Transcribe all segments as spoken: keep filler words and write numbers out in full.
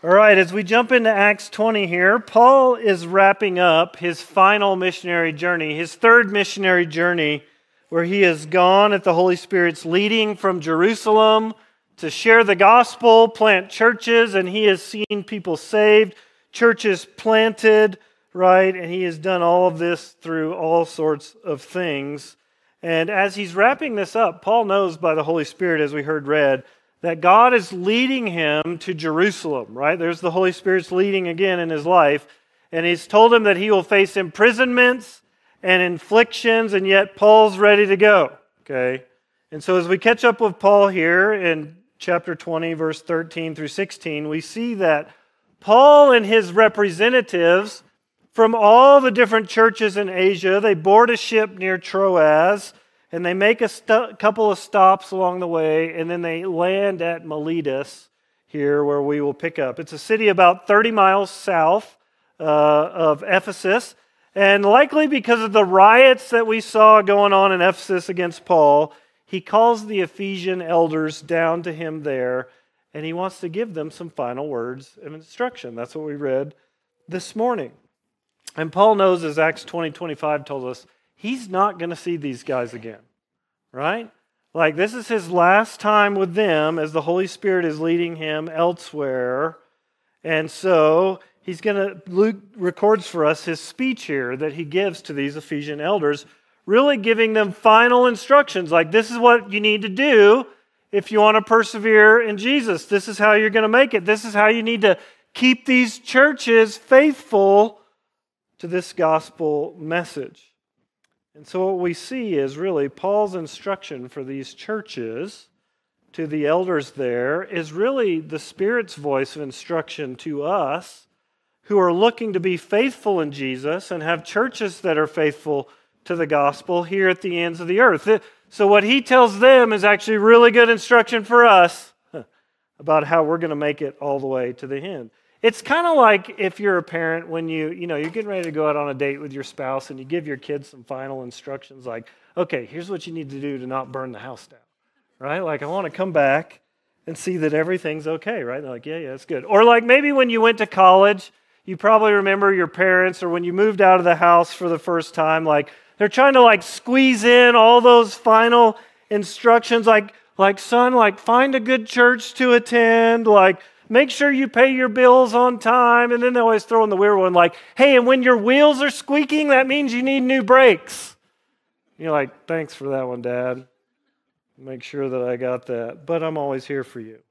All right, as we jump into Acts twenty here, Paul is wrapping up his final missionary journey, his third missionary journey, where he has gone at the Holy Spirit's leading from Jerusalem to share the gospel, plant churches, and he has seen people saved, churches planted, right? And he has done all of this through all sorts of things. And as he's wrapping this up, Paul knows by the Holy Spirit, as we heard read, that God is leading him to Jerusalem, right? There's the Holy Spirit's leading again in his life. And he's told him that he will face imprisonments and inflictions, and yet Paul's ready to go, okay? And so as we catch up with Paul here in chapter twenty, verse thirteen through sixteen, we see that Paul and his representatives from all the different churches in Asia, they board a ship near Troas, and they make a st- couple of stops along the way, and then they land at Miletus here where we will pick up. It's a city about thirty miles south uh, of Ephesus, and likely because of the riots that we saw going on in Ephesus against Paul, he calls the Ephesian elders down to him there, and he wants to give them some final words of instruction. That's what we read this morning. And Paul knows, as Acts twenty twenty-five told us, he's not going to see these guys again, right? Like, this is his last time with them as the Holy Spirit is leading him elsewhere. And so he's going to, Luke records for us his speech here that he gives to these Ephesian elders, really giving them final instructions. Like, this is what you need to do if you want to persevere in Jesus. This is how you're going to make it. This is how you need to keep these churches faithful to this gospel message. And so what we see is really Paul's instruction for these churches, to the elders there, is really the Spirit's voice of instruction to us who are looking to be faithful in Jesus and have churches that are faithful to the gospel here at the ends of the earth. So what he tells them is actually really good instruction for us about how we're going to make it all the way to the end. It's kind of like if you're a parent when you, you know, you're getting ready to go out on a date with your spouse and you give your kids some final instructions like, okay, here's what you need to do to not burn the house down, right? Like, I want to come back and see that everything's okay, right? They're like, yeah, yeah, it's good. Or like maybe when you went to college, you probably remember your parents, or when you moved out of the house for the first time, like they're trying to like squeeze in all those final instructions like, like son, like find a good church to attend, like make sure you pay your bills on time. And then they always throw in the weird one like, hey, and when your wheels are squeaking, that means you need new brakes. You're like, thanks for that one, Dad. Make sure that I got that. But I'm always here for you.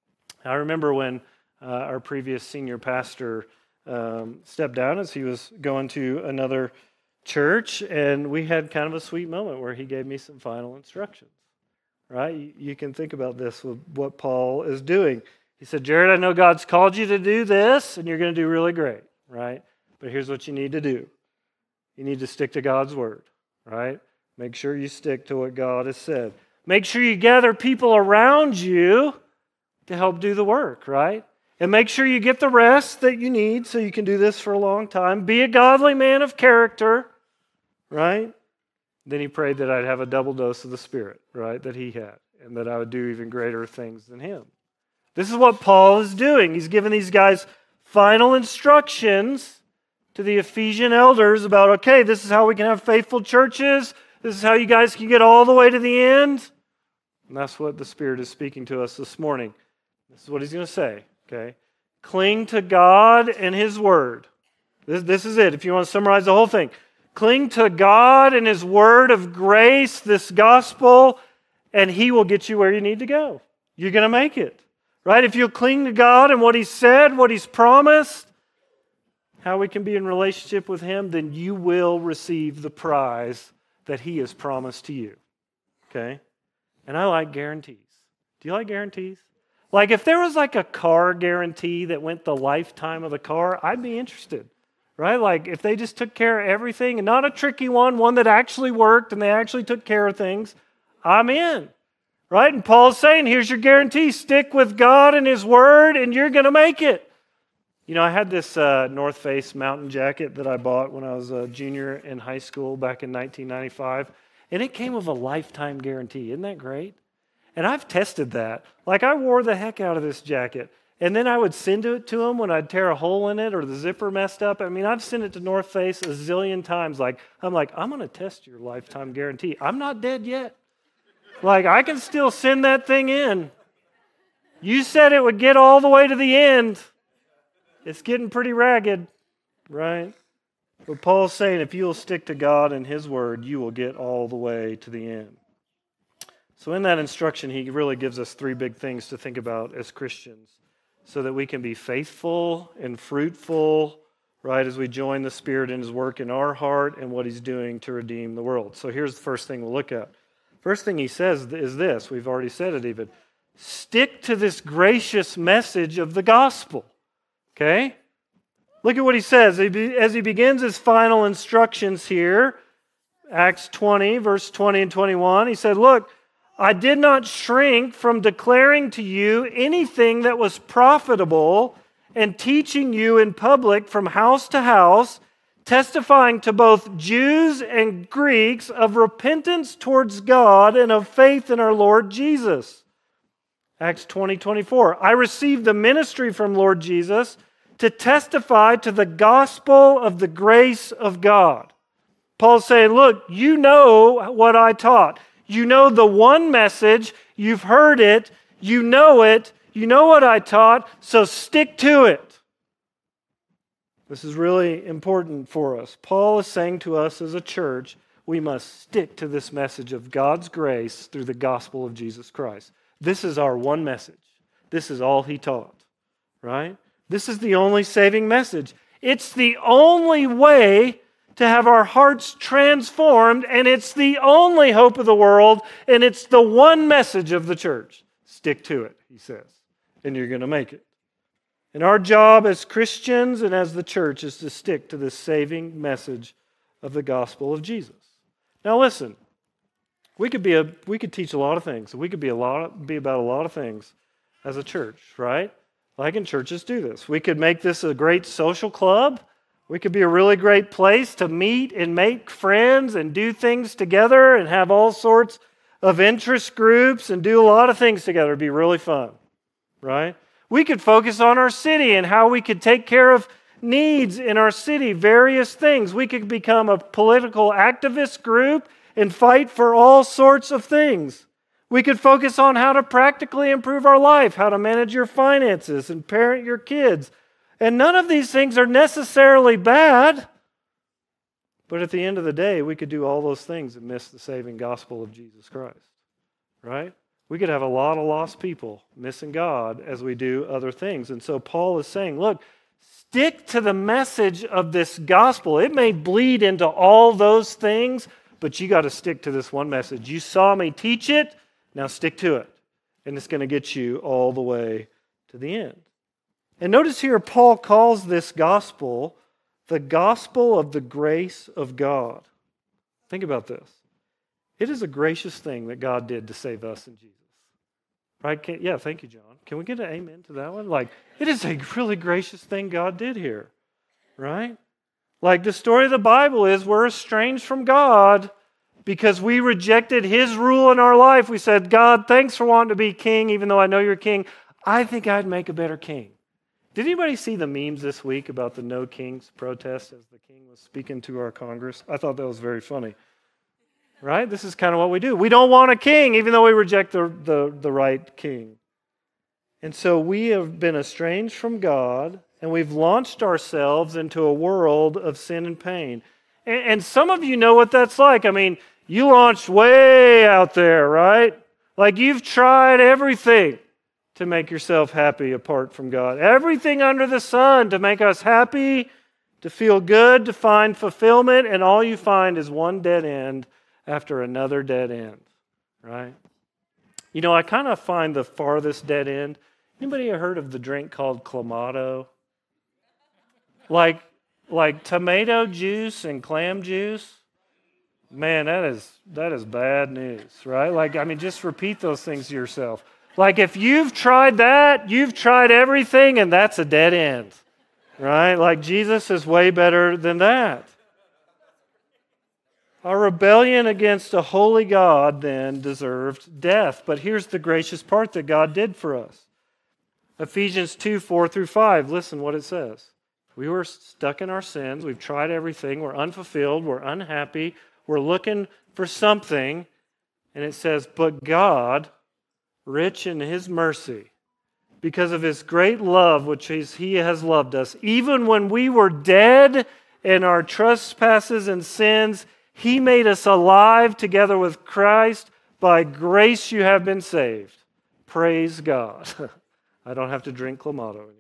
I remember when uh, our previous senior pastor um, stepped down as he was going to another church, and we had kind of a sweet moment where he gave me some final instructions. Right? You, you can think about this with what Paul is doing. He said, Jared, I know God's called you to do this, and you're going to do really great, right? But here's what you need to do. You need to stick to God's word, right? Make sure you stick to what God has said. Make sure you gather people around you to help do the work, right? And make sure you get the rest that you need so you can do this for a long time. Be a godly man of character, right? Then he prayed that I'd have a double dose of the Spirit, right, that he had, and that I would do even greater things than him. This is what Paul is doing. He's giving these guys final instructions to the Ephesian elders about, okay, this is how we can have faithful churches. This is how you guys can get all the way to the end. And that's what the Spirit is speaking to us this morning. This is what he's going to say, okay? Cling to God and His Word. This, this is it, if you want to summarize the whole thing. Cling to God and His Word of grace, this gospel, and He will get you where you need to go. You're going to make it. Right? If you cling to God and what He said, what He's promised, how we can be in relationship with Him, then you will receive the prize that He has promised to you. Okay? And I like guarantees. Do you like guarantees? Like if there was like a car guarantee that went the lifetime of the car, I'd be interested. Right? Like if they just took care of everything, and not a tricky one, one that actually worked and they actually took care of things, I'm in. Right? And Paul's saying, here's your guarantee. Stick with God and His Word, and you're going to make it. You know, I had this uh, North Face mountain jacket that I bought when I was a junior in high school back in nineteen ninety-five, and it came with a lifetime guarantee. Isn't that great? And I've tested that. Like, I wore the heck out of this jacket, And then I would send it to them when I'd tear a hole in it or the zipper messed up. I mean, I've sent it to North Face a zillion times. Like, I'm like, I'm going to test your lifetime guarantee. I'm not dead yet. Like, I can still send that thing in. You said it would get all the way to the end. It's getting pretty ragged, right? But Paul's saying if you will stick to God and His Word, you will get all the way to the end. So in that instruction, he really gives us three big things to think about as Christians so that we can be faithful and fruitful, right, as we join the Spirit in His work in our heart and what He's doing to redeem the world. So here's the first thing we'll look at. First thing he says is this. We've already said it even. Stick to this gracious message of the gospel. Okay? Look at what he says. As he begins his final instructions here, Acts twenty, verse twenty and twenty-one, he said, look, I did not shrink from declaring to you anything that was profitable and teaching you in public from house to house, testifying to both Jews and Greeks of repentance towards God and of faith in our Lord Jesus. Acts twenty, twenty-four. I received the ministry from Lord Jesus to testify to the gospel of the grace of God. Paul's saying, look, you know what I taught. You know the one message, you've heard it, you know it, you know what I taught, so stick to it. This is really important for us. Paul is saying to us as a church, we must stick to this message of God's grace through the gospel of Jesus Christ. This is our one message. This is all he taught, right? This is the only saving message. It's the only way to have our hearts transformed, and it's the only hope of the world, and it's the one message of the church. Stick to it, he says, and you're going to make it. And our job as Christians and as the church is to stick to this saving message of the gospel of Jesus. Now listen, we could be a we could teach a lot of things. We could be a lot be about a lot of things as a church, right? Like in churches do this. We could make this a great social club. We could be a really great place to meet and make friends and do things together and have all sorts of interest groups and do a lot of things together. It'd be really fun, right? We could focus on our city and how we could take care of needs in our city, various things. We could become a political activist group and fight for all sorts of things. We could focus on how to practically improve our life, how to manage your finances and parent your kids. And none of these things are necessarily bad. But at the end of the day, we could do all those things and miss the saving gospel of Jesus Christ, right? We could have a lot of lost people missing God as we do other things. And so Paul is saying, look, stick to the message of this gospel. It may bleed into all those things, but you got to stick to this one message. You saw me teach it, now stick to it. And it's going to get you all the way to the end. And notice here, Paul calls this gospel the gospel of the grace of God. Think about this. It is a gracious thing that God did to save us in Jesus. Right? Can, yeah, thank you, John. Can we get an amen to that one? Like, it is a really gracious thing God did here. Right? Like the story of the Bible is we're estranged from God because we rejected His rule in our life. We said, God, thanks for wanting to be king, even though I know you're king. I think I'd make a better king. Did anybody see the memes this week about the No Kings protest as the king was speaking to our Congress? I thought that was very funny. Right? This is kind of what we do. We don't want a king, even though we reject the, the, the right king. And so we have been estranged from God, and we've launched ourselves into a world of sin and pain. And, and some of you know what that's like. I mean, you launched way out there, right? Like you've tried everything to make yourself happy apart from God. Everything under the sun to make us happy, to feel good, to find fulfillment, and all you find is one dead end after another dead end, right? You know, I kind of find the farthest dead end. Anybody ever heard of the drink called Clamato? Like, like tomato juice and clam juice? Man, that is that is bad news, right? Like, I mean, just repeat those things to yourself. Like, if you've tried that, you've tried everything, and that's a dead end, right? Like, Jesus is way better than that. Our rebellion against a holy God then deserved death. But here's the gracious part that God did for us. Ephesians two, four through five, listen what it says. We were stuck in our sins. We've tried everything. We're unfulfilled. We're unhappy. We're looking for something. And it says, but God, rich in His mercy, because of His great love, which He has loved us, even when we were dead in our trespasses and sins, He made us alive together with Christ. By grace you have been saved. Praise God. I don't have to drink Clamato anymore.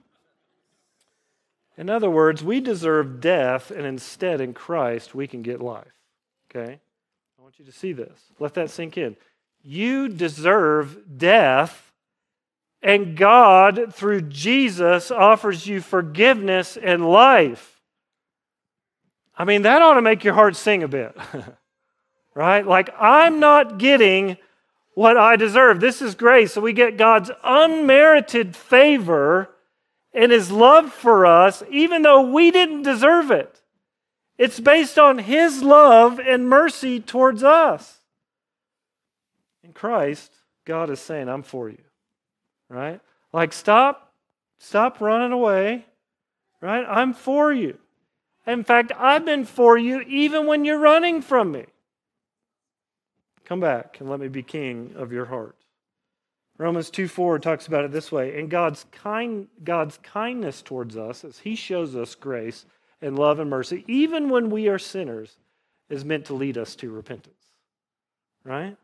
In other words, we deserve death, and instead in Christ we can get life. Okay? I want you to see this. Let that sink in. You deserve death, and God, through Jesus, offers you forgiveness and life. I mean, that ought to make your heart sing a bit. Right? Like, I'm not getting what I deserve. This is grace. So we get God's unmerited favor and His love for us, even though we didn't deserve it. It's based on His love and mercy towards us. In Christ, God is saying, I'm for you. Right? Like, stop, stop running away. Right? I'm for you. In fact, I've been for you even when you're running from me. Come back and let me be king of your heart. Romans two four talks about it this way. And God's kind, God's kindness towards us, as He shows us grace and love and mercy, even when we are sinners, is meant to lead us to repentance. Right?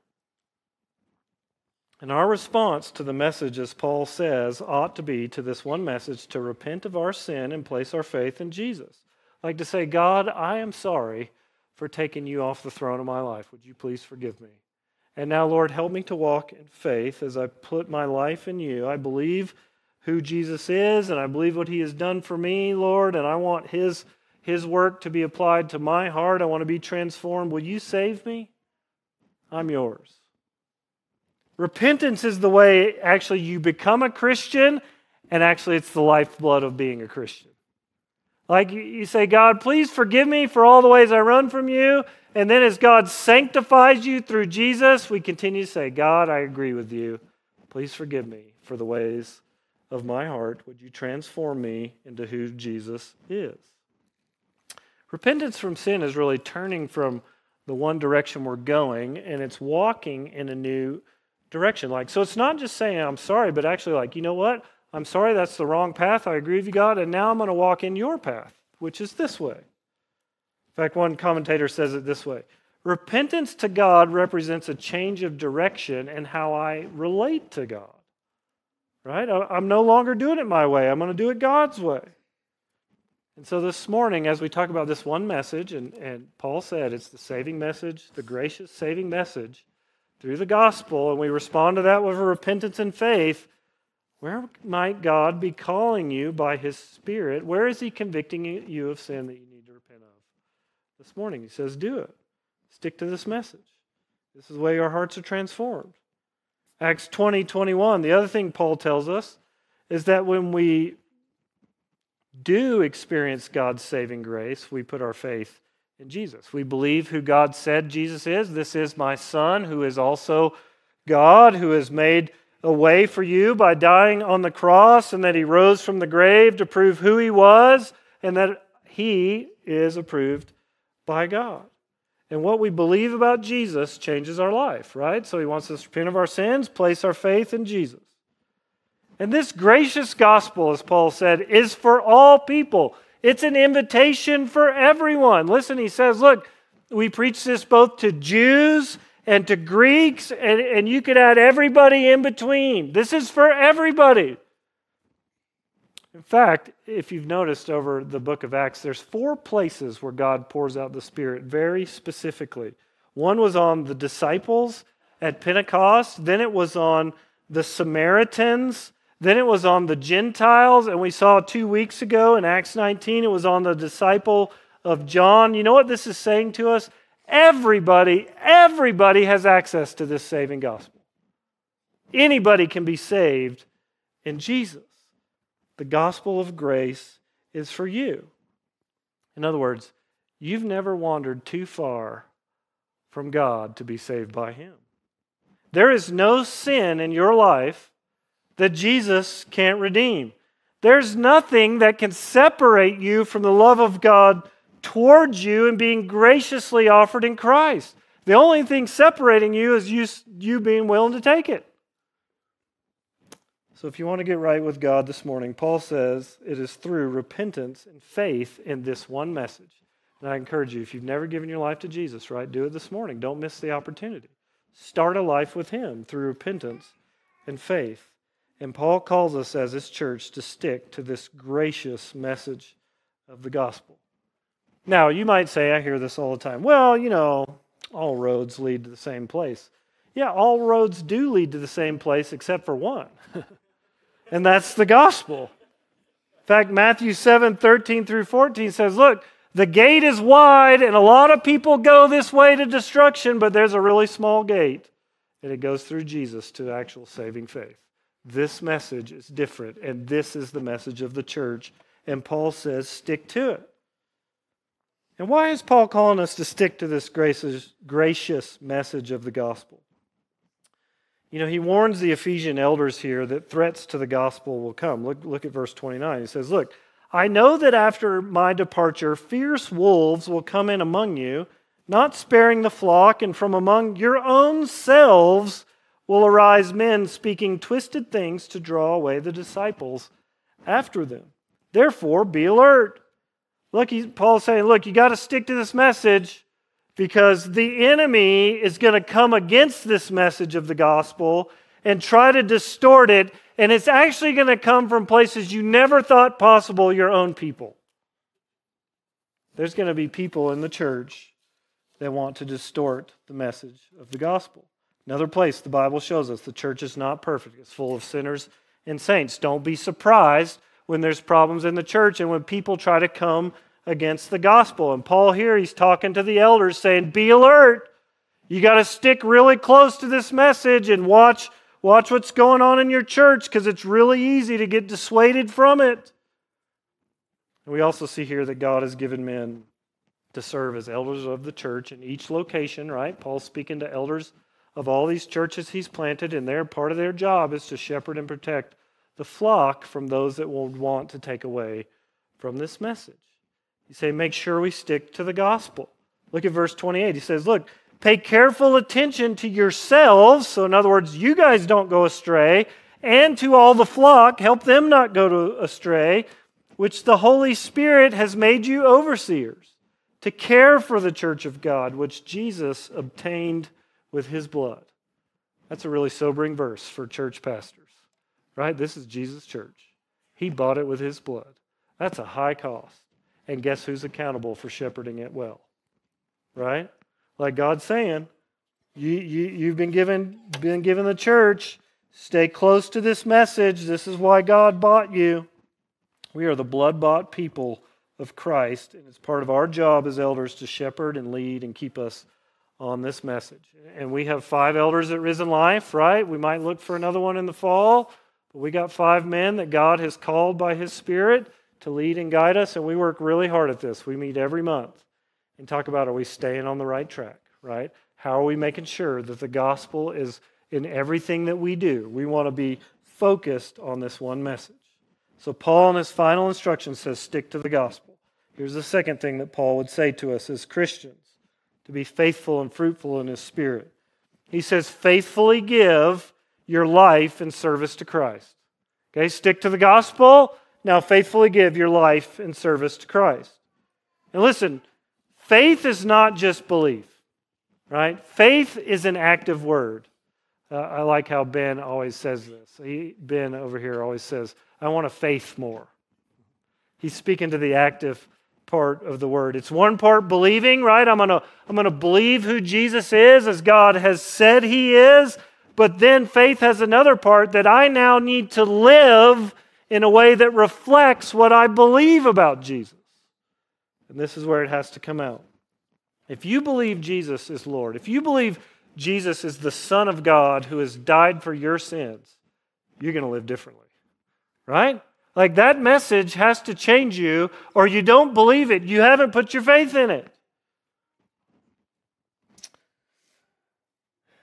And our response to the message, as Paul says, ought to be to this one message, to repent of our sin and place our faith in Jesus. Like to say, God, I am sorry for taking you off the throne of my life. Would you please forgive me? And now, Lord, help me to walk in faith as I put my life in you. I believe who Jesus is, and I believe what He has done for me, Lord, and I want His, His work to be applied to my heart. I want to be transformed. Will you save me? I'm yours. Repentance is the way, actually, you become a Christian, and actually it's the lifeblood of being a Christian. Like you say, God, please forgive me for all the ways I run from you. And then as God sanctifies you through Jesus, we continue to say, God, I agree with you. Please forgive me for the ways of my heart. Would you transform me into who Jesus is? Repentance from sin is really turning from the one direction we're going, and it's walking in a new direction. Like, so it's not just saying, I'm sorry, but actually like, you know what? I'm sorry, that's the wrong path. I agree with you, God, and now I'm going to walk in your path, which is this way. In fact, one commentator says it this way. Repentance to God represents a change of direction in how I relate to God. Right? I'm no longer doing it my way. I'm going to do it God's way. And so this morning, as we talk about this one message, and, and Paul said it's the saving message, the gracious saving message through the gospel, and we respond to that with repentance and faith, where might God be calling you by His Spirit? Where is He convicting you of sin that you need to repent of? This morning, He says, do it. Stick to this message. This is the way our hearts are transformed. Acts twenty, twenty-one, the other thing Paul tells us is that when we do experience God's saving grace, we put our faith in Jesus. We believe who God said Jesus is. This is my Son, who is also God, who has made a way for you by dying on the cross, and that He rose from the grave to prove who He was, and that He is approved by God. And what we believe about Jesus changes our life, right? So He wants us to repent of our sins, place our faith in Jesus. And this gracious gospel, as Paul said, is for all people. It's an invitation for everyone. Listen, he says, look, we preach this both to Jews and to Greeks, and, and you could add everybody in between. This is for everybody. In fact, if you've noticed over the book of Acts, there's four places where God pours out the Spirit very specifically. One was on the disciples at Pentecost, then it was on the Samaritans, then it was on the Gentiles, and we saw two weeks ago in Acts nineteen, it was on the disciple of John. You know what this is saying to us? Everybody, everybody has access to this saving gospel. Anybody can be saved in Jesus. The gospel of grace is for you. In other words, you've never wandered too far from God to be saved by Him. There is no sin in your life that Jesus can't redeem. There's nothing that can separate you from the love of God towards you and being graciously offered in Christ. The only thing separating you is you, you being willing to take it. So if you want to get right with God this morning, Paul says it is through repentance and faith in this one message. And I encourage you, if you've never given your life to Jesus, right, do it this morning. Don't miss the opportunity. Start a life with Him through repentance and faith. And Paul calls us as His church to stick to this gracious message of the gospel. Now, you might say, I hear this all the time, well, you know, all roads lead to the same place. Yeah, all roads do lead to the same place except for one. And that's the gospel. In fact, Matthew seven, thirteen through fourteen says, look, the gate is wide and a lot of people go this way to destruction, but there's a really small gate and it goes through Jesus to actual saving faith. This message is different, and this is the message of the church. And Paul says, stick to it. And why is Paul calling us to stick to this gracious, gracious message of the gospel? You know, he warns the Ephesian elders here that threats to the gospel will come. Look, look at verse twenty-nine. He says, look, I know that after my departure, fierce wolves will come in among you, not sparing the flock, and from among your own selves will arise men speaking twisted things to draw away the disciples after them. Therefore, be alert. Look, he, Paul's saying, look, you got to stick to this message because the enemy is going to come against this message of the gospel and try to distort it, and it's actually going to come from places you never thought possible, your own people. There's going to be people in the church that want to distort the message of the gospel. Another place the Bible shows us the church is not perfect. It's full of sinners and saints. Don't be surprised when there's problems in the church and when people try to come against the gospel. And Paul here, he's talking to the elders saying, be alert. You got to stick really close to this message and watch, watch what's going on in your church because it's really easy to get dissuaded from it. And we also see here that God has given men to serve as elders of the church in each location, right? Paul's speaking to elders of all these churches he's planted, and their part of their job is to shepherd and protect the flock from those that will want to take away from this message. You say, make sure we stick to the gospel. Look at verse twenty-eight. He says, look, pay careful attention to yourselves. So in other words, you guys don't go astray. And to all the flock, help them not go to astray, which the Holy Spirit has made you overseers, to care for the church of God, which Jesus obtained with His blood. That's a really sobering verse for church pastors, right? This is Jesus' church. He bought it with His blood. That's a high cost. And guess who's accountable for shepherding it well? Right? Like God's saying, you, you, you've been given, been given the church. Stay close to this message. This is why God bought you. We are the blood-bought people of Christ, and it's part of our job as elders to shepherd and lead and keep us on this message. And we have five elders at Risen Life, right? We might look for another one in the fall, but we got five men that God has called by His Spirit to lead and guide us, and we work really hard at this. We meet every month and talk about, are we staying on the right track, right? How are we making sure that the gospel is in everything that we do? We want to be focused on this one message. So Paul in his final instruction says, stick to the gospel. Here's the second thing that Paul would say to us as Christians, to be faithful and fruitful in His Spirit. He says, faithfully give your life in service to Christ. Okay, stick to the gospel. Now faithfully give your life in service to Christ. And listen, faith is not just belief, right? Faith is an active word. Uh, I like how Ben always says this. He, Ben over here always says, I want to faith more. He's speaking to the active part of the word. It's one part believing, right? I'm going to I'm going to believe who Jesus is as God has said He is. But then faith has another part that I now need to live in a way that reflects what I believe about Jesus. And this is where it has to come out. If you believe Jesus is Lord, if you believe Jesus is the Son of God who has died for your sins, you're going to live differently, right? Like that message has to change you, or you don't believe it. You haven't put your faith in it.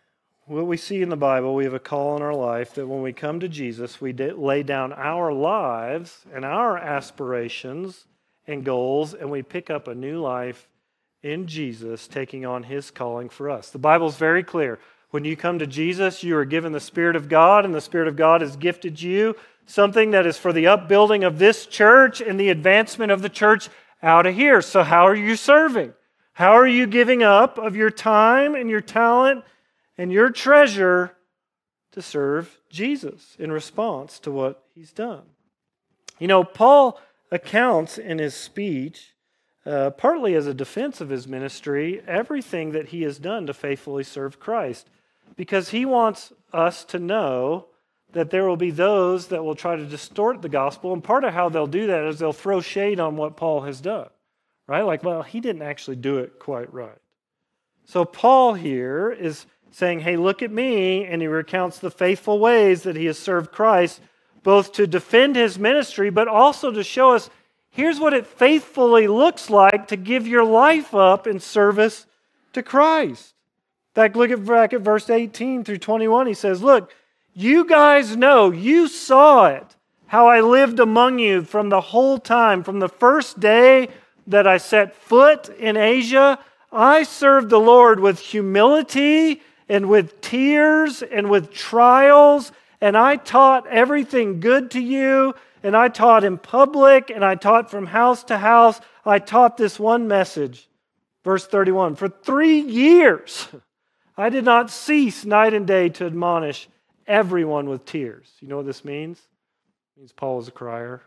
what we see in the Bible, we have a call in our life that when we come to Jesus, we lay down our lives and our aspirations and goals, and we pick up a new life in Jesus, taking on His calling for us. The Bible is very clear. When you come to Jesus, you are given the Spirit of God, and the Spirit of God has gifted you something that is for the upbuilding of this church and the advancement of the church out of here. So how are you serving? How are you giving up of your time and your talent and your treasure to serve Jesus in response to what He's done? You know, Paul accounts in his speech, uh, partly as a defense of his ministry, everything that he has done to faithfully serve Christ, because he wants us to know that there will be those that will try to distort the gospel, and part of how they'll do that is they'll throw shade on what Paul has done, right? Like, well, he didn't actually do it quite right. So Paul here is saying, hey, look at me, and he recounts the faithful ways that he has served Christ, both to defend his ministry, but also to show us, here's what it faithfully looks like to give your life up in service to Christ. In fact, look at back at verse eighteen through twenty-one. He says, look, you guys know, you saw it, how I lived among you from the whole time, from the first day that I set foot in Asia. I served the Lord with humility and with tears and with trials, and I taught everything good to you, and I taught in public, and I taught from house to house. I taught this one message. Verse thirty-one, for three years I did not cease night and day to admonish everyone with tears. You know what this means? It means Paul was a crier.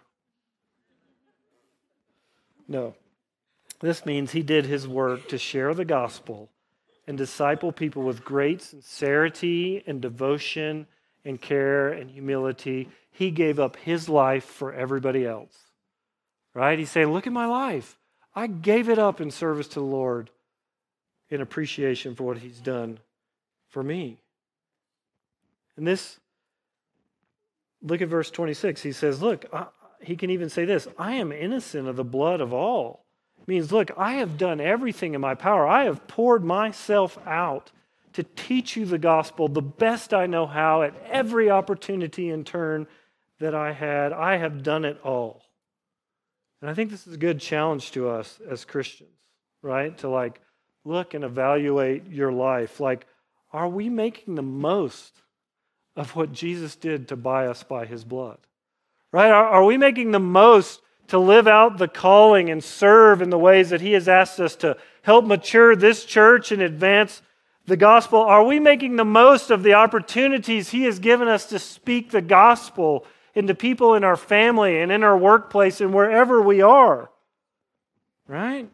No. This means he did his work to share the gospel and disciple people with great sincerity and devotion and care and humility. He gave up his life for everybody else. Right? He's saying, look at my life. I gave it up in service to the Lord in appreciation for what He's done for me. And this, look at verse twenty-six. He says, look, I, he can even say this, I am innocent of the blood of all. It means, look, I have done everything in my power. I have poured myself out to teach you the gospel the best I know how at every opportunity and turn that I had. I have done it all. And I think this is a good challenge to us as Christians, right? To like look and evaluate your life. Like, are we making the most of what Jesus did to buy us by His blood? Right? Are, are we making the most to live out the calling and serve in the ways that He has asked us to help mature this church and advance the gospel? Are we making the most of the opportunities He has given us to speak the gospel into people in our family and in our workplace and wherever we are? Right?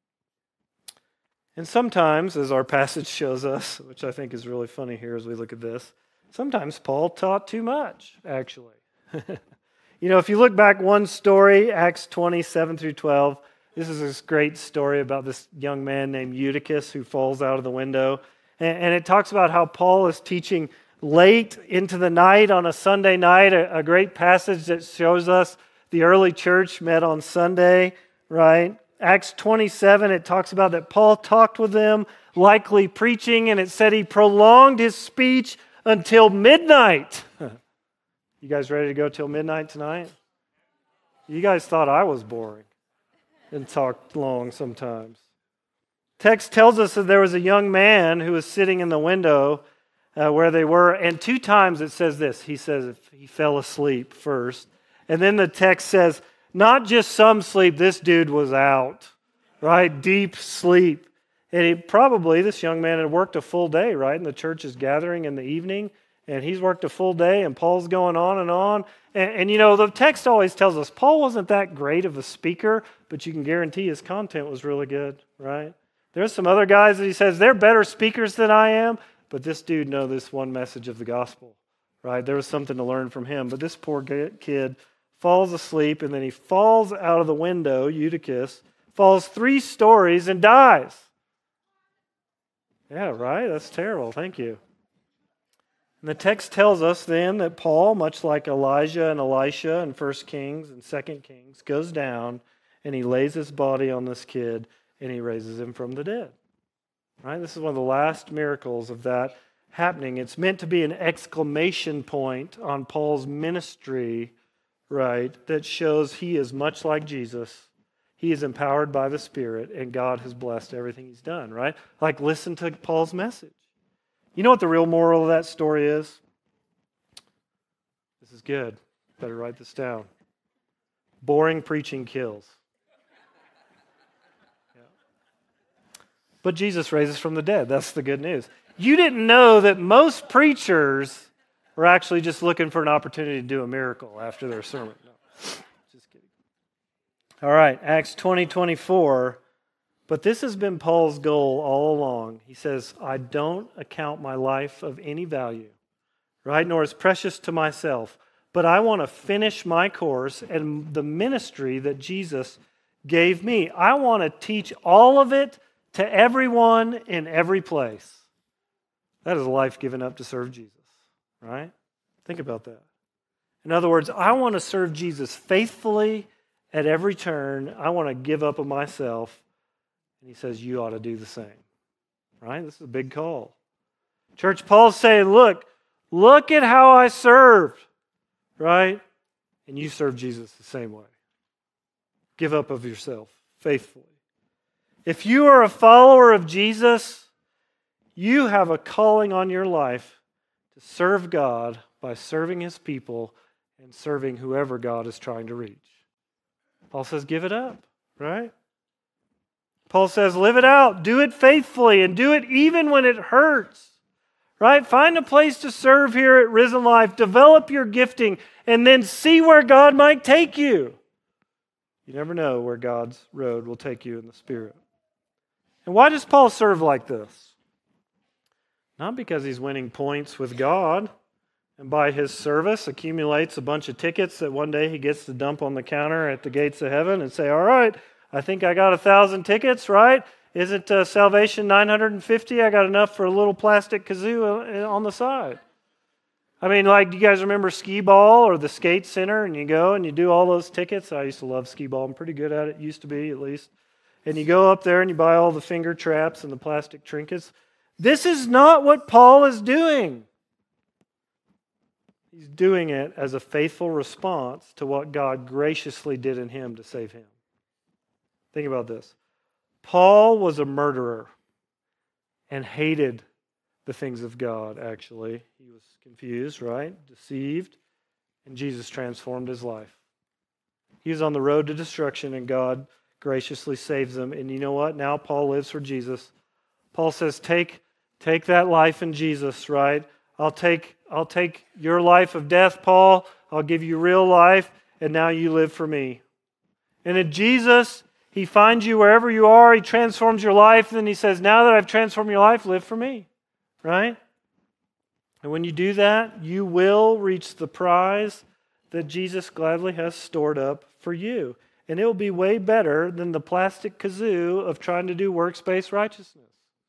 And sometimes, as our passage shows us, which I think is really funny here as we look at this, sometimes Paul taught too much, actually. You know, if you look back one story, Acts twenty, seven through twelve, this is this great story about this young man named Eutychus who falls out of the window. And it talks about how Paul is teaching late into the night on a Sunday night, a, a great passage that shows us the early church met on Sunday, right? Acts twenty-seven, it talks about that Paul talked with them, likely preaching, and it said he prolonged his speech until midnight. You guys ready to go till midnight tonight? You guys thought I was boring and talked long sometimes. Text tells us that there was a young man who was sitting in the window uh, where they were, and two times it says this. He says he fell asleep first, and then the text says, not just some sleep, this dude was out, right? Deep sleep. And he probably, this young man had worked a full day, right? And the church is gathering in the evening, and he's worked a full day, and Paul's going on and on. And, and you know, the text always tells us Paul wasn't that great of a speaker, but you can guarantee his content was really good, right? There's some other guys that he says, they're better speakers than I am, but this dude knows this one message of the gospel, right? There was something to learn from him. But this poor kid falls asleep, and then he falls out of the window, Eutychus, falls three stories and dies. Yeah, right? That's terrible. Thank you. And the text tells us then that Paul, much like Elijah and Elisha in First Kings and Second Kings, goes down and he lays his body on this kid and he raises him from the dead. Right? This is one of the last miracles of that happening. It's meant to be an exclamation point on Paul's ministry, right, that shows he is much like Jesus. He is empowered by the Spirit, and God has blessed everything he's done, right? Like, listen to Paul's message. You know what the real moral of that story is? This is good. Better write this down. Boring preaching kills. Yeah. But Jesus raises from the dead. That's the good news. You didn't know that most preachers were actually just looking for an opportunity to do a miracle after their sermon. No, just kidding. All right, Acts twenty, twenty-four. But this has been Paul's goal all along. He says, I don't account my life of any value, right? Nor as precious to myself. But I want to finish my course and the ministry that Jesus gave me. I want to teach all of it to everyone in every place. That is a life given up to serve Jesus, right? Think about that. In other words, I want to serve Jesus faithfully at every turn. I want to give up of myself. And he says, you ought to do the same, right? This is a big call. Church, Paul's saying, look, look at how I served, right? And you serve Jesus the same way. Give up of yourself faithfully. If you are a follower of Jesus, you have a calling on your life to serve God by serving His people and serving whoever God is trying to reach. Paul says, give it up, right? Paul says, live it out, do it faithfully, and do it even when it hurts, right? Find a place to serve here at Risen Life, develop your gifting, and then see where God might take you. You never know where God's road will take you in the Spirit. And why does Paul serve like this? Not because he's winning points with God and by his service accumulates a bunch of tickets that one day he gets to dump on the counter at the gates of heaven and say, all right, I think I got a thousand tickets, right? Isn't uh, salvation nine hundred fifty? I got enough for a little plastic kazoo on the side. I mean, like, do you guys remember skee ball or the skate center? And you go and you do all those tickets. I used to love skee ball. I'm pretty good at it. Used to be, at least. And you go up there and you buy all the finger traps and the plastic trinkets. This is not what Paul is doing. He's doing it as a faithful response to what God graciously did in him to save him. Think about this. Paul was a murderer and hated the things of God, actually. He was confused, right? Deceived. And Jesus transformed his life. He was on the road to destruction, and God graciously saves him. And you know what? Now Paul lives for Jesus. Paul says, take, take that life in Jesus, right? I'll take, I'll take your life of death, Paul. I'll give you real life, and now you live for me. And in Jesus, He finds you wherever you are. He transforms your life. And then He says, now that I've transformed your life, live for me. Right? And when you do that, you will reach the prize that Jesus gladly has stored up for you. And it will be way better than the plastic kazoo of trying to do works-based righteousness.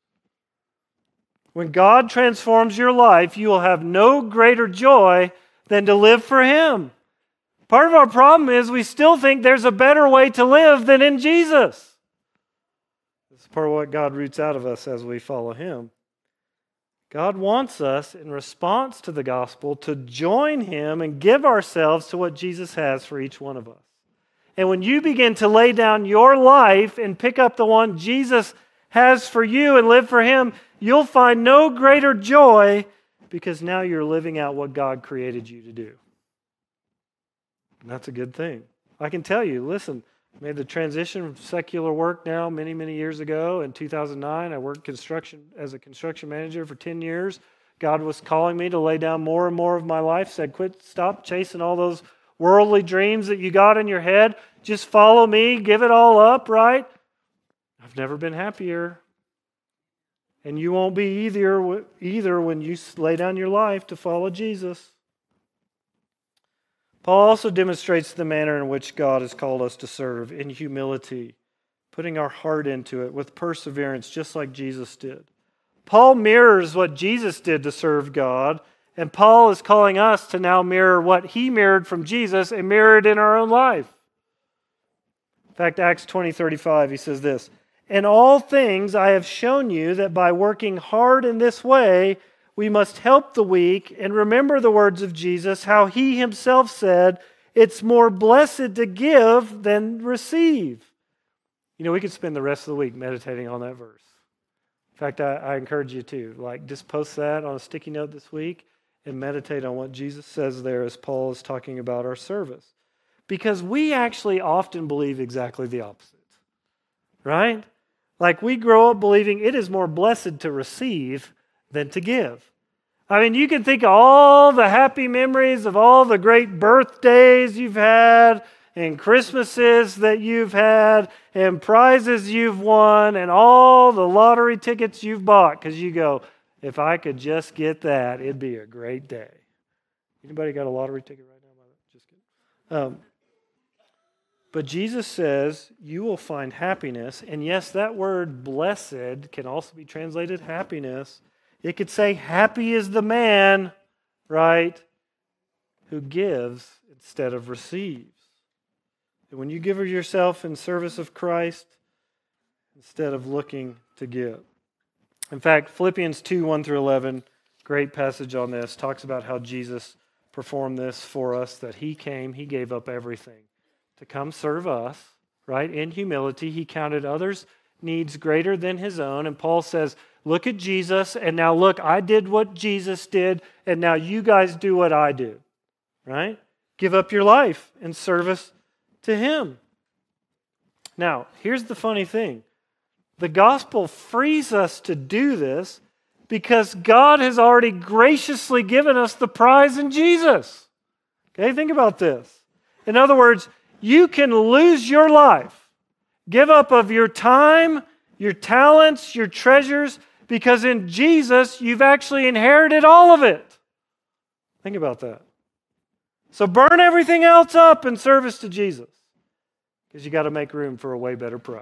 When God transforms your life, you will have no greater joy than to live for Him. Part of our problem is we still think there's a better way to live than in Jesus. This is part of what God roots out of us as we follow Him. God wants us, in response to the gospel, to join Him and give ourselves to what Jesus has for each one of us. And when you begin to lay down your life and pick up the one Jesus has for you and live for Him, you'll find no greater joy because now you're living out what God created you to do. And that's a good thing. I can tell you, listen, I made the transition from secular work now many, many years ago. In two thousand nine, I worked construction as a construction manager for ten years. God was calling me to lay down more and more of my life. Said, quit, stop chasing all those worldly dreams that you got in your head. Just follow me, give it all up, right? I've never been happier. And you won't be either, either when you lay down your life to follow Jesus. Paul also demonstrates the manner in which God has called us to serve in humility, putting our heart into it with perseverance, just like Jesus did. Paul mirrors what Jesus did to serve God, and Paul is calling us to now mirror what he mirrored from Jesus and mirror it in our own life. In fact, Acts twenty thirty-five, he says this, "In all things I have shown you that by working hard in this way, We must help the weak and remember the words of Jesus, how he himself said, it's more blessed to give than receive. You know, we could spend the rest of the week meditating on that verse. In fact, I, I encourage you to, like, just post that on a sticky note this week and meditate on what Jesus says there as Paul is talking about our service. Because we actually often believe exactly the opposite, right? Like, we grow up believing it is more blessed to receive than to give. I mean, you can think of all the happy memories of all the great birthdays you've had and Christmases that you've had and prizes you've won and all the lottery tickets you've bought because you go, if I could just get that, it'd be a great day. Anybody got a lottery ticket right now? Just kidding. Um, but Jesus says you will find happiness. And yes, that word blessed can also be translated happiness. It could say happy is the man, right, who gives instead of receives. And when you give of yourself in service of Christ instead of looking to give. In fact, Philippians two, one through eleven, great passage on this, talks about how Jesus performed this for us, that he came, he gave up everything to come serve us, right? In humility, he counted others' needs greater than his own. And Paul says, look at Jesus, and now look, I did what Jesus did, and now you guys do what I do, right? Give up your life in service to him. Now, here's the funny thing. The gospel frees us to do this because God has already graciously given us the prize in Jesus. Okay, think about this. In other words, you can lose your life, give up of your time, your talents, your treasures, because in Jesus, you've actually inherited all of it. Think about that. So burn everything else up in service to Jesus, because you got to make room for a way better prize.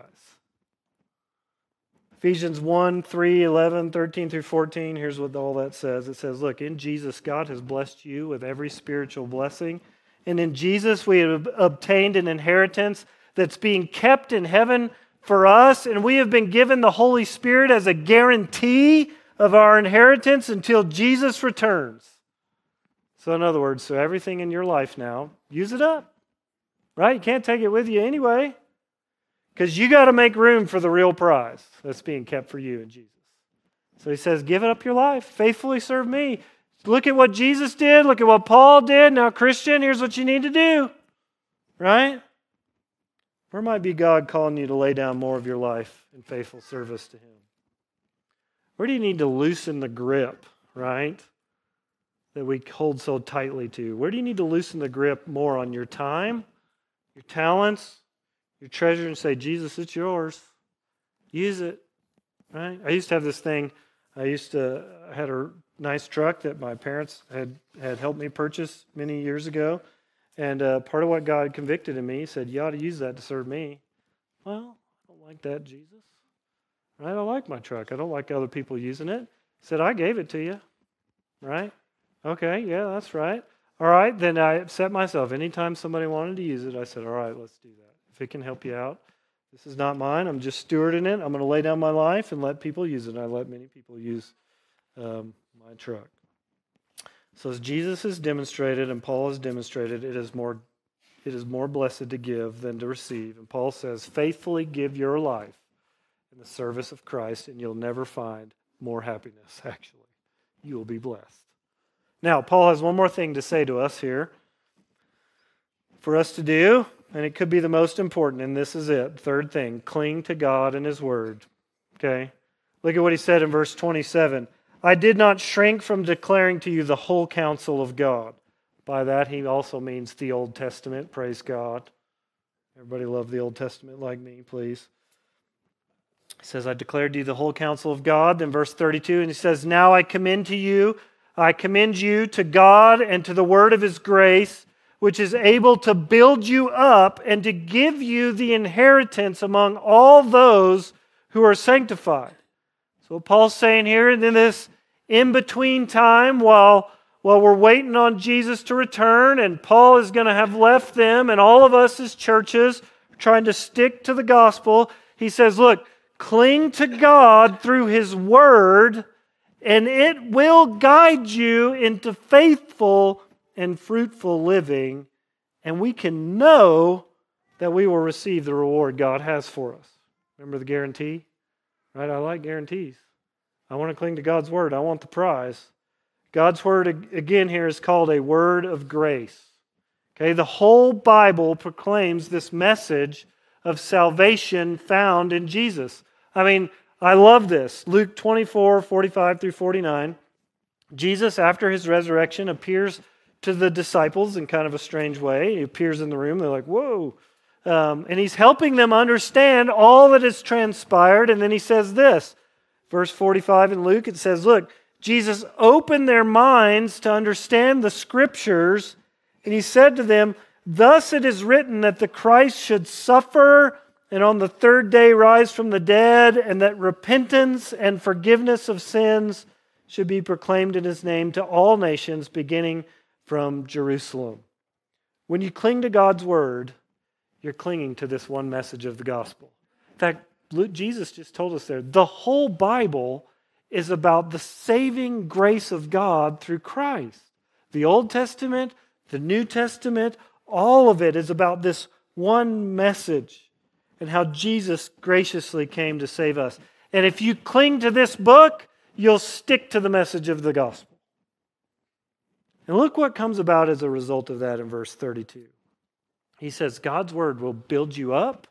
Ephesians one, three, eleven, thirteen through fourteen, here's what all that says. It says, look, in Jesus, God has blessed you with every spiritual blessing. And in Jesus, we have obtained an inheritance that's being kept in heaven for us. And we have been given the Holy Spirit as a guarantee of our inheritance until Jesus returns. So in other words, so everything in your life now, use it up. Right? You can't take it with you anyway. Because you got to make room for the real prize that's being kept for you in Jesus. So he says, give it up your life. Faithfully serve me. Look at what Jesus did. Look at what Paul did. Now, Christian, here's what you need to do. Right? Where might be God calling you to lay down more of your life in faithful service to him? Where do you need to loosen the grip, right, that we hold so tightly to? Where do you need to loosen the grip more on your time, your talents, your treasure, and say, Jesus, it's yours. Use it. Right? I used to have this thing. I used to I had a nice truck that my parents had, had helped me purchase many years ago. And uh, part of what God convicted in me, he said, you ought to use that to serve me. Well, I don't like that, Jesus. Right? I don't like my truck. I don't like other people using it. He said, I gave it to you. Right? Okay, yeah, that's right. All right, then I set myself. Anytime somebody wanted to use it, I said, all right, let's do that. If it can help you out, this is not mine. I'm just stewarding it. I'm going to lay down my life and let people use it. And I let many people use um, my truck. So as Jesus has demonstrated and Paul has demonstrated, it is more, it is more blessed to give than to receive. And Paul says, faithfully give your life in the service of Christ, and you'll never find more happiness, actually. You will be blessed. Now, Paul has one more thing to say to us here for us to do, and it could be the most important, and this is it. Third thing, cling to God and his word. Okay? Look at what he said in verse twenty-seven. I did not shrink from declaring to you the whole counsel of God. By that, he also means the Old Testament. Praise God. Everybody love the Old Testament like me, please. He says, I declared to you the whole counsel of God. Then verse thirty-two, and he says, now I commend to you, I commend you to God and to the word of his grace, which is able to build you up and to give you the inheritance among all those who are sanctified. So what Paul's saying here, in this in-between time, while, while we're waiting on Jesus to return, and Paul is going to have left them, and all of us as churches are trying to stick to the gospel, he says, look, cling to God through his word, and it will guide you into faithful and fruitful living, and we can know that we will receive the reward God has for us. Remember the guarantee? Right? I like guarantees. I want to cling to God's word. I want the prize. God's word, again, here is called a word of grace. Okay, the whole Bible proclaims this message of salvation found in Jesus. I mean, I love this. Luke twenty-four, forty-five through forty-nine. Jesus, after his resurrection, appears to the disciples in kind of a strange way. He appears in the room. They're like, whoa. Um, and he's helping them understand all that has transpired. And then he says this, verse forty-five in Luke, it says, look, Jesus opened their minds to understand the Scriptures, and he said to them, thus it is written that the Christ should suffer and on the third day rise from the dead, and that repentance and forgiveness of sins should be proclaimed in his name to all nations, beginning from Jerusalem. When you cling to God's word, you're clinging to this one message of the gospel. In fact, Jesus just told us there, the whole Bible is about the saving grace of God through Christ. The Old Testament, the New Testament, all of it is about this one message and how Jesus graciously came to save us. And if you cling to this book, you'll stick to the message of the gospel. And look what comes about as a result of that in verse thirty-two. He says, God's word will build you up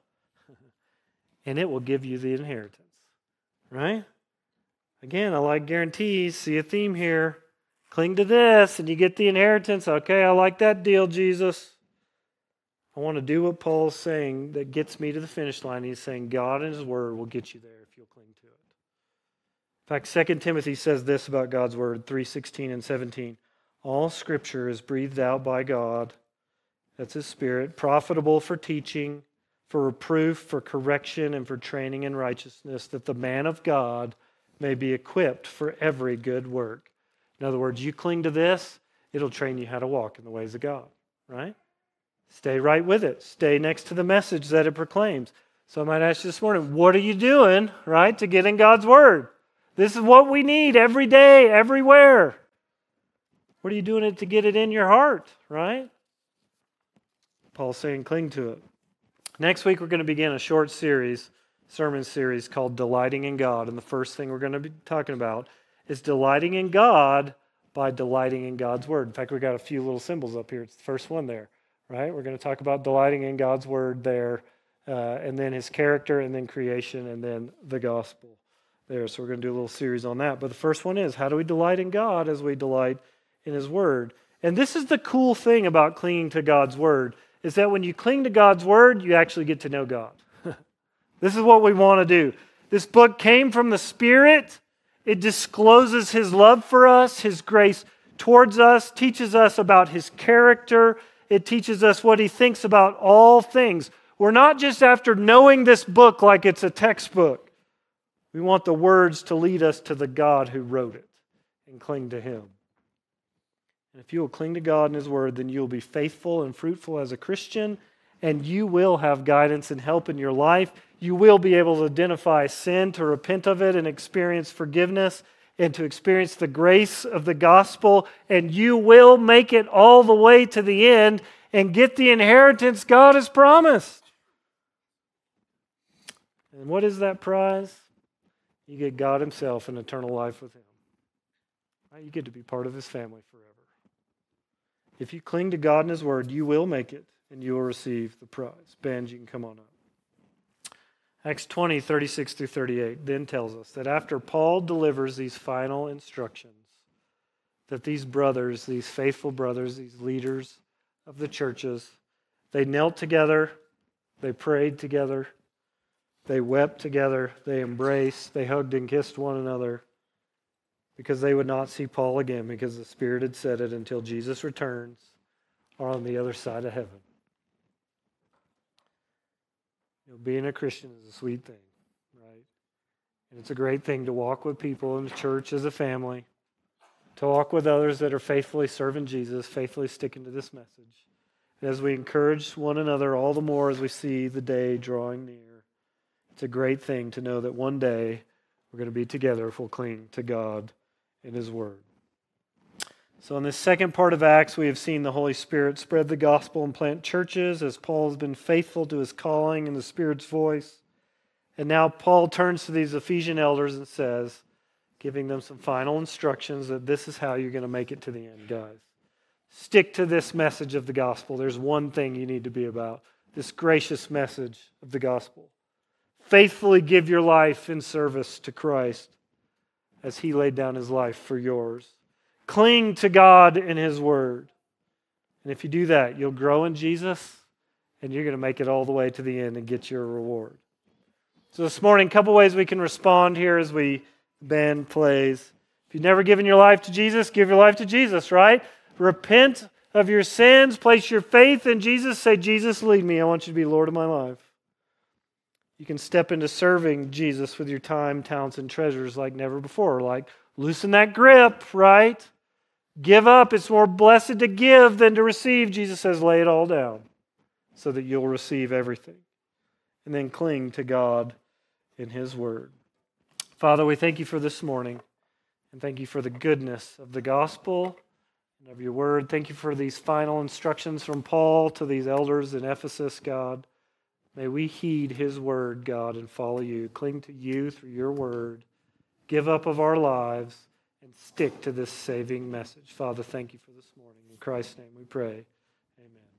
and it will give you the inheritance. Right? Again, I like guarantees. See a theme here. Cling to this and you get the inheritance. Okay, I like that deal, Jesus. I want to do what Paul's saying that gets me to the finish line. He's saying God and his word will get you there if you'll cling to it. In fact, Second Timothy says this about God's word, three sixteen and seventeen. All scripture is breathed out by God, that's his Spirit, profitable for teaching, for reproof, for correction, and for training in righteousness, that the man of God may be equipped for every good work. In other words, you cling to this, it'll train you how to walk in the ways of God, right? Stay right with it. Stay next to the message that it proclaims. So I might ask you this morning, what are you doing, right, to get in God's word? This is what we need every day, everywhere. What are you doing it to get it in your heart, right? Paul's saying cling to it. Next week we're going to begin a short series, sermon series called Delighting in God. And the first thing we're going to be talking about is delighting in God by delighting in God's word. In fact, we've got a few little symbols up here. It's the first one there, right? We're going to talk about delighting in God's word there, uh, and then his character, and then creation, and then the gospel there. So we're going to do a little series on that. But the first one is, how do we delight in God as we delight in his word? And this is the cool thing about clinging to God's word, is that when you cling to God's word, you actually get to know God. This is what we want to do. This book came from the Spirit. It discloses his love for us, his grace towards us, teaches us about his character. It teaches us what he thinks about all things. We're not just after knowing this book like it's a textbook. We want the words to lead us to the God who wrote it and cling to him. And if you will cling to God and his word, then you'll be faithful and fruitful as a Christian, and you will have guidance and help in your life. You will be able to identify sin, to repent of it, and experience forgiveness, and to experience the grace of the gospel, and you will make it all the way to the end and get the inheritance God has promised. And what is that prize? You get God himself and eternal life with him. Right? You get to be part of his family forever. If you cling to God and his word, you will make it, and you will receive the prize. Ben, you can come on up. Acts twenty, thirty-six through thirty-eight then tells us that after Paul delivers these final instructions, that these brothers, these faithful brothers, these leaders of the churches, they knelt together, they prayed together, they wept together, they embraced, they hugged and kissed one another, because they would not see Paul again, because the Spirit had said it, until Jesus returns or on the other side of heaven. You know, being a Christian is a sweet thing, right? And it's a great thing to walk with people in the church as a family, to walk with others that are faithfully serving Jesus, faithfully sticking to this message. And as we encourage one another all the more as we see the day drawing near, it's a great thing to know that one day we're going to be together if we'll cling to God in His Word. So in this second part of Acts, we have seen the Holy Spirit spread the gospel and plant churches as Paul has been faithful to his calling and the Spirit's voice. And now Paul turns to these Ephesian elders and says, giving them some final instructions that this is how you're going to make it to the end, guys. Stick to this message of the gospel. There's one thing you need to be about, this gracious message of the gospel. Faithfully give your life in service to Christ as He laid down His life for yours. Cling to God and His Word. And if you do that, you'll grow in Jesus and you're going to make it all the way to the end and get your reward. So this morning, a couple ways we can respond here as we band plays. If you've never given your life to Jesus, give your life to Jesus, right? Repent of your sins, place your faith in Jesus, say, Jesus, lead me. I want you to be Lord of my life. You can step into serving Jesus with your time, talents, and treasures like never before. Like, loosen that grip, right? Give up. It's more blessed to give than to receive. Jesus says, lay it all down so that you'll receive everything. And then cling to God in His Word. Father, we thank You for this morning. And thank You for the goodness of the gospel and of Your Word. Thank You for these final instructions from Paul to these elders in Ephesus, God. May we heed His Word, God, and follow You. Cling to You through Your Word. Give up of our lives and stick to this saving message. Father, thank You for this morning. In Christ's name we pray. Amen.